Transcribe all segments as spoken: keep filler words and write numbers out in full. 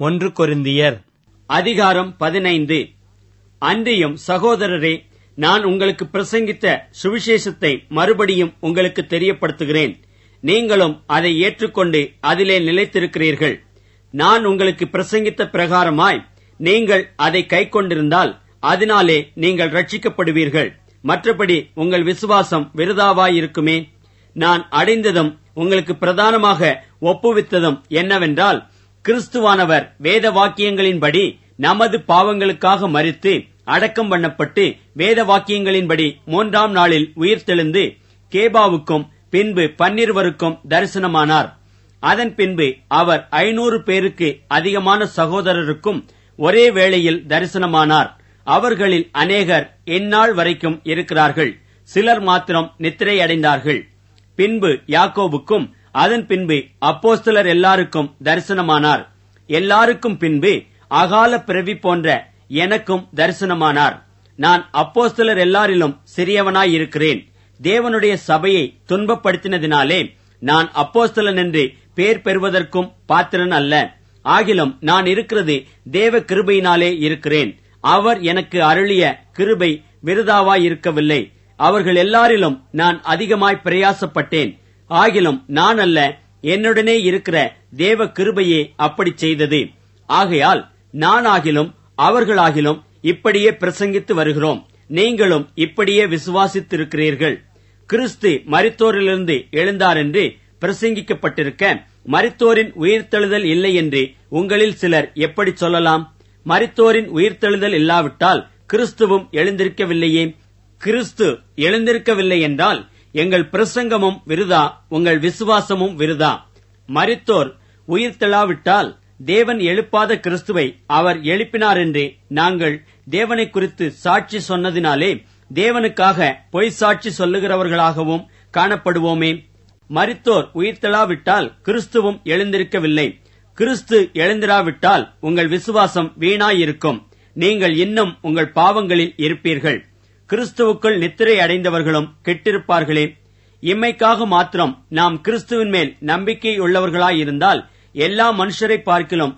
ஒன்று கொரிந்தியர் அதிகாரம் பதினைந்து. அன்றியும் சகோதரரே, நான் உங்களுக்கு பிரசங்கித்த சுவிசேஷத்தை மறுபடியும் உங்களுக்கு தெரியப்படுத்துகிறேன். நீங்களும் அதை ஏற்றுக்கொண்டு அதிலே நிலைத்திருக்கிறீர்கள். நான் உங்களுக்கு பிரசங்கித்த பிரகாரமாய் நீங்கள் அதை கைக்கொண்டிருந்தால் அதனாலே நீங்கள் ரட்சிக்கப்படுவீர்கள். மற்றபடி உங்கள் விசுவாசம் விருதாவாயிருக்குமே. நான் அடைந்ததும் உங்களுக்கு பிரதானமாக ஒப்புவித்ததும் என்னவென்றால், கிறிஸ்துவானவர் வேத வாக்கியங்களின்படி நமது பாவங்களுக்காக மரித்து அடக்கம் பண்ணப்பட்டு வேத வாக்கியங்களின்படி மூன்றாம் நாளில் உயிர்த்தெழுந்து கேபாவுக்கும் பின்பு பன்னிருவருக்கும் தரிசனமானார். அதன் பின்பு அவர் ஐநூறு பேருக்கு அதிகமான சகோதரருக்கும் ஒரே வேளையில் தரிசனமானார். அவர்களில் அநேகர் இந்நாள் வரைக்கும் இருக்கிறார்கள், சிலர் மாத்திரம் நித்திரை அடைந்தார்கள். பின்பு யாக்கோபுக்கும் அதன் பின்பு அப்போஸ்தலர் எல்லாருக்கும் தரிசனமானார். எல்லாருக்கும் பின்பு அகால பிறவி போன்ற எனக்கும் தரிசனமானார். நான் அப்போஸ்தலர் எல்லாரிலும் சிறியவனாயிருக்கிறேன். தேவனுடைய சபையை துன்பப்படுத்தினதினாலே நான் அப்போஸ்தலன் என்று பேர் பெறுவதற்கும் பாத்திரன் அல்ல. ஆகிலும் நான் இருக்கிறது தேவ கிருபையினாலே இருக்கிறேன். அவர் எனக்கு அருளிய கிருபை விருதாவாயிருக்கவில்லை. அவர்கள் எல்லாரிலும் நான் அதிகமாய் பிரயாசப்பட்டேன். ஆகிலும் நான் அல்ல, என்னுடனே இருக்கிற தேவ கிருபையே அப்படி செய்தது. ஆகையால் நானாகிலும் அவர்களாகிலும் இப்படியே பிரசங்கித்து வருகிறோம். நீங்களும் இப்படியே விசுவாசித்திருக்கிறீர்கள். கிறிஸ்து மரித்தோரிலிருந்து எழுந்தார் என்று பிரசங்கிக்கப்பட்டிருக்க, மரித்தோரின் உயிர்த்தெழுதல் இல்லை என்று உங்களில் சிலர் எப்படி சொல்லலாம்? மரித்தோரின் உயிர்த்தெழுதல் இல்லாவிட்டால் கிறிஸ்துவும் எழுந்திருக்கவில்லையே. கிறிஸ்து எழுந்திருக்கவில்லை என்றால் எங்கள் பிரசங்கமும் விருதா, உங்கள் விசுவாசமும் விருதா. மரித்தோர் உயிர்த்தெழாவிட்டால் தேவன் எழுப்பாத கிறிஸ்துவை அவர் எழுப்பினார் என்று நாங்கள் தேவனை குறித்து சாட்சி சொன்னதினாலே தேவனுக்காக பொய் சாட்சி சொல்லுகிறவர்களாகவும் காணப்படுவோமே. மரித்தோர் உயிர்த்தெழாவிட்டால் கிறிஸ்துவும் எழுந்திருக்கவில்லை. கிறிஸ்து எழுந்திராவிட்டால் உங்கள் விசுவாசம் வீணாயிருக்கும். நீங்கள் இன்னும் உங்கள் பாவங்களில் இருப்பீர்கள். கிறிஸ்துவுக்குள் நித்திரை அடைந்தவர்களும் கெட்டிருப்பார்களே. இம்மைக்காக மாத்திரம் நாம் கிறிஸ்துவின் மேல் நம்பிக்கை உள்ளவர்களாயிருந்தால் எல்லா மனுஷரை பார்க்கிலும்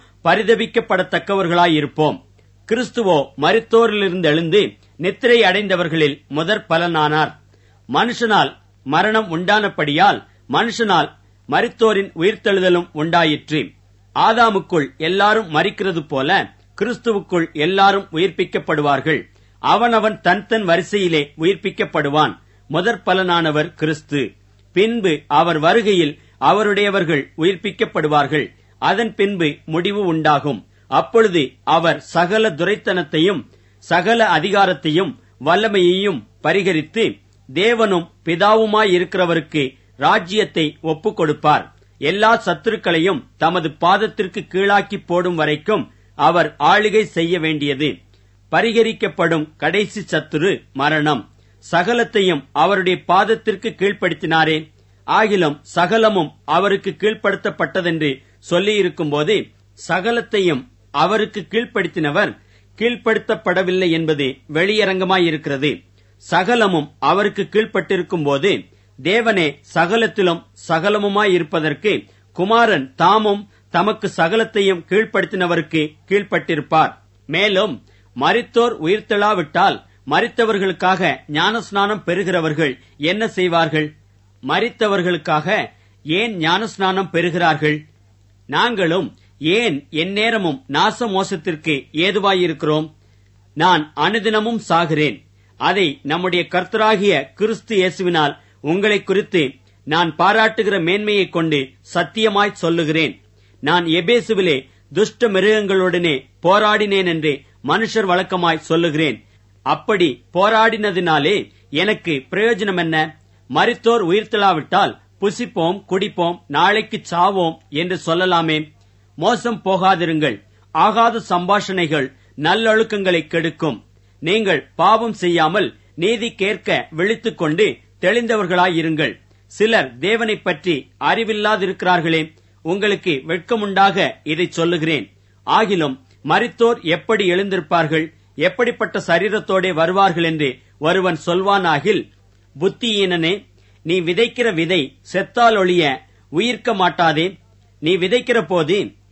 பரிதபிக்கப்படத்தக்கவர்களாயிருப்போம். கிறிஸ்துவோ மரித்தோரிலிருந்து எழுந்து நித்திரை அடைந்தவர்களில் முதற் பலனானார். மனுஷனால் மரணம் உண்டானபடியால் மனுஷனால் மரித்தோரின் உயிர்த்தெழுதலும் உண்டாயிற்று. ஆதாமுக்குள் எல்லாரும் மரிக்கிறது போல கிறிஸ்துவுக்குள் எல்லாரும் உயிர்ப்பிக்கப்படுவார்கள். அவனவன் தன் தன் வரிசையிலே உயிர்ப்பிக்கப்படுவான். முதற் பலனானவர் கிறிஸ்து. பின்பு அவர் வருகையில் அவருடையவர்கள் உயிர்ப்பிக்கப்படுவார்கள். அதன் பின்பு முடிவு உண்டாகும். அப்பொழுது அவர் சகல துரைத்தனத்தையும் சகல அதிகாரத்தையும் வல்லமையையும் பரிகரித்து தேவனும் பிதாவுமாயிருக்கிறவருக்கு ராஜ்யத்தை ஒப்புக் கொடுப்பார். எல்லா சத்துருக்களையும் தமது பாதத்திற்கு கீழாக்கி போடும் வரைக்கும் அவர் ஆளுகை செய்ய வேண்டியது. பரிகரிக்கப்படும் கடைசி சத்துரு மரணம். சகலத்தையும் அவருடைய பாதத்திற்கு கீழ்ப்படுத்தினாரே. ஆகிலும் சகலமும் அவருக்கு கீழ்ப்படுத்தப்பட்டதென்று சொல்லியிருக்கும் போது சகலத்தையும் அவருக்கு கீழ்ப்படுத்தினவர் கீழ்ப்படுத்தப்படவில்லை என்பது வெளியரங்கமாயிருக்கிறது. சகலமும் அவருக்கு கீழ்ப்பட்டிருக்கும் போது தேவனே சகலத்திலும் சகலமுமாயிருப்பதற்கு குமாரன் தாமும் தமக்கு சகலத்தையும் கீழ்ப்படுத்தினவருக்கு கீழ்ப்பட்டிருப்பார். மேலும் மரித்தோர் உயிர்த்தெழாவிட்டால் மரித்தவர்களுக்காக ஞானஸ்நானம் பெறுகிறவர்கள் என்ன செய்வார்கள்? மரித்தவர்களுக்காக ஏன் ஞானஸ்நானம் பெறுகிறார்கள்? நாங்களும் ஏன் எந்நேரமும் நாச மோசத்திற்கு ஏதுவாயிருக்கிறோம்? நான் அனுதினமும் சாகிறேன். அதை நம்முடைய கர்த்தராகிய கிறிஸ்து இயேசுவினால் உங்களை குறித்து நான் பாராட்டுகிற மேன்மையைக் கொண்டு சத்தியமாய் சொல்லுகிறேன். நான் எபேசுவிலே துஷ்ட மிருகங்களுடனே போராடினேன் என்று மனுஷர் வழக்கமாய் சொல்லுகிறேன். அப்படி போராடினதினாலே எனக்கு பிரயோஜனம் என்ன? மரித்தோர் உயிர்த்தெழாவிட்டால் புசிப்போம், குடிப்போம், நாளைக்கு சாவோம் என்று சொல்லலாமே. மோசம் போகாதிருங்கள். ஆகாத சம்பாஷணைகள் நல்லொழுக்கங்களை கெடுக்கும். நீங்கள் பாவம் செய்யாமல் நீதி கேட்க விழித்துக் கொண்டு தெளிந்தவர்களாயிருங்கள். சிலர் தேவனை பற்றி அறிவில்லாதிருக்கிறார்களே. உங்களுக்கு வெட்கமுண்டாக இதை சொல்லுகிறேன். ஆகிலும் மரித்தோர் எப்படி எழுந்திருப்பார்கள்? எப்படிப்பட்ட சரீரத்தோடே வருவார்கள் என்று ஒருவன் சொல்வானாகில், புத்தியீனனே, நீ விதைக்கிற விதை செத்தால் ஒழிய உயிர்க்க மாட்டாதே. நீ விதைக்கிற போது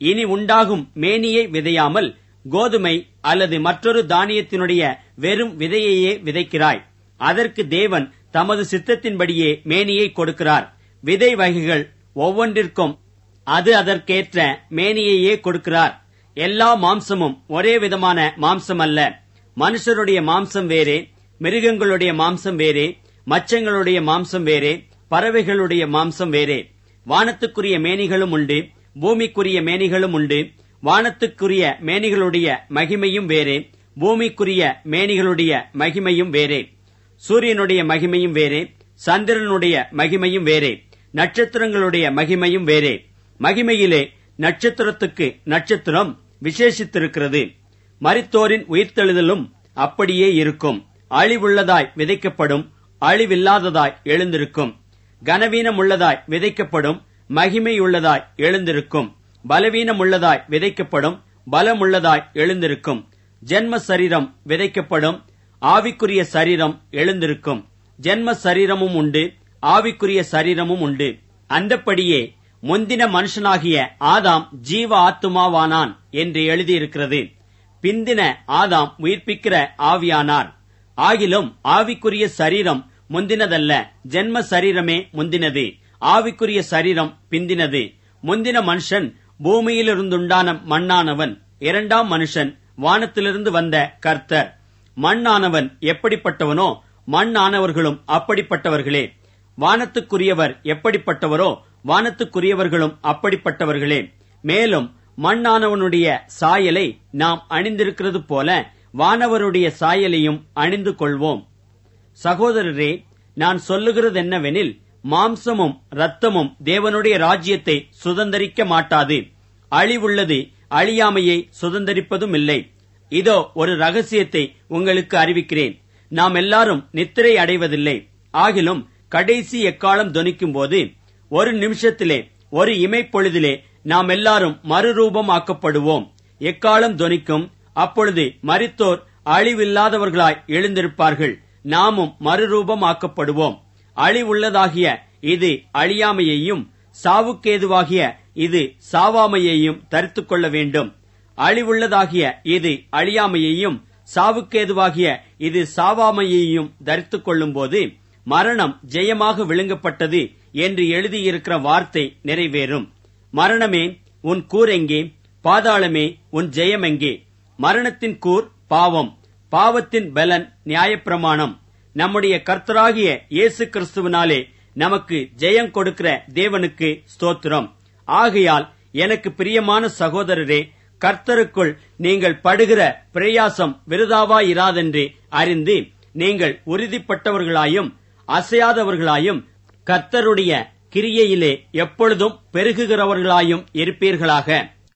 இனி உண்டாகும் மேனியை விதையாமல் கோதுமை அல்லது மற்றொரு தானியத்தினுடைய வெறும் விதையையே விதைக்கிறாய். அதற்கு தேவன் தமது சித்தத்தின்படியே மேனியை கொடுக்கிறார். விதை வகைகள் ஒவ்வொன்றிற்கும் அது அதற்கேற்ற மேனியையே கொடுக்கிறார். எல்லா மாம்சமும் ஒரே விதமான மாம்சம் அல்ல. மனுஷருடைய மாம்சம் வேறே, மிருகங்களுடைய மாம்சம் வேறே, மச்சங்களுடைய மாம்சம் வேறே, பறவைகளுடைய மாம்சம் வேறே. வானத்துக்குரிய மேனிகளும் உண்டு, பூமிக்குரிய மேனிகளும் உண்டு. வானத்துக்குரிய மேனிகளுடைய மகிமையும் வேறே, பூமிக்குரிய மேனிகளுடைய மகிமையும் வேறே. சூரியனுடைய மகிமையும் வேறே, சந்திரனுடைய மகிமையும் வேறே, நட்சத்திரங்களுடைய மகிமையும் வேறே. மகிமையிலே நட்சத்திரத்துக்கு நட்சத்திரம் விசேஷித்திருக்கிறது. மரித்தோரின் உயிர்த்தெழுதலும் அப்படியே இருக்கும். அழிவுள்ளதாய் விதைக்கப்படும், அழிவில்லாததாய் எழுந்திருக்கும். கனவீனம் உள்ளதாய் விதைக்கப்படும், மகிமையுள்ளதாய் எழுந்திருக்கும். பலவீனம் உள்ளதாய் விதைக்கப்படும், பலமுள்ளதாய் எழுந்திருக்கும். ஜென்ம சரீரம் விதைக்கப்படும், ஆவிக்குரிய சரீரம் எழுந்திருக்கும். ஜென்ம சரீரமும் உண்டு, ஆவிக்குரிய சரீரமும் உண்டு. அந்தப்படியே முந்தின மனுஷனாகிய ஆதாம் ஜீவ ஆத்துமாவானான் என்று எழுதியிருக்கிறது. பிந்தின ஆதாம் உயிர்ப்பிக்கிற ஆவியானார். ஆகிலும் ஆவிக்குரிய சரீரம் முந்தினதல்ல, ஜென்ம சரீரமே முந்தினது. ஆவிக்குரிய சரீரம் பிந்தினது. முந்தின மனுஷன் பூமியிலிருந்துண்டான மண்ணானவன். இரண்டாம் மனுஷன் வானத்திலிருந்து வந்த கர்த்தர். மண்ணானவன் எப்படிப்பட்டவனோ மண்ணானவர்களும் அப்படிப்பட்டவர்களே. வானத்துக்குரியவர் எப்படிப்பட்டவரோ வானத்துக்குரியவர்களும் அப்படிப்பட்டவர்களே. மேலும் மண்ணானவனுடைய சாயலை நாம் அணிந்திருக்கிறது போல வானவருடைய சாயலையும் அணிந்து கொள்வோம். சகோதரரே, நான் சொல்லுகிறது என்னவெனில், மாம்சமும் இரத்தமும் தேவனுடைய ராஜ்யத்தை சுதந்தரிக்க மாட்டாது. அழிவுள்ளது அழியாமையை சுதந்தரிப்பதும் இல்லை. இதோ ஒரு ரகசியத்தை உங்களுக்கு அறிவிக்கிறேன். நாம் எல்லாரும் நித்திரை அடைவதில்லை. ஆகிலும் கடைசி எக்காலம் தொனிக்கும் போது ஒரு நிமிஷத்திலே, ஒரு இமைப்பொழுதிலே நாம் எல்லாரும் மறுரூபமாக்கப்படுவோம். எக்காலம் தொனிக்கும். அப்பொழுது மரித்தோர் அழிவில்லாதவர்களாய் எழுந்திருப்பார்கள். நாமும் மறுரூபமாக்கப்படுவோம். அழிவுள்ளதாகிய இது அழியாமையையும், சாவுக்கேதுவாகிய இது சாவாமையையும் தரித்துக் கொள்ள வேண்டும். அழிவுள்ளதாகிய இது அழியாமையையும், சாவுக்கேதுவாகிய இது சாவாமையையும் தரித்துக் கொள்ளும் போது மரணம் ஜெயமாக விழுங்கப்பட்டது என்று எழுதியிருக்கிற வார்த்தை நிறைவேறும். மரணமே, உன் கூர் எங்கே? பாதாளமே, உன் ஜெயம் எங்கே? மரணத்தின் கூர் பாவம், பாவத்தின் பலன் நியாயப்பிரமாணம். நம்முடைய கர்த்தராகிய இயேசு கிறிஸ்துவினாலே நமக்கு ஜெயம் கொடுக்கிற தேவனுக்கு ஸ்தோத்திரம். ஆகையால் எனக்கு பிரியமான சகோதரரே, கர்த்தருக்குள் நீங்கள் படுகிற பிரயாசம் விருதாவாயிராதென்று அறிந்து நீங்கள் உறுதிப்பட்டவர்களாயும் அசையாதவர்களாயும் கர்த்தருடைய கிரியையிலே எப்பொழுதும் பெருகுகிறவர்களாயும் இருப்பீர்களாக.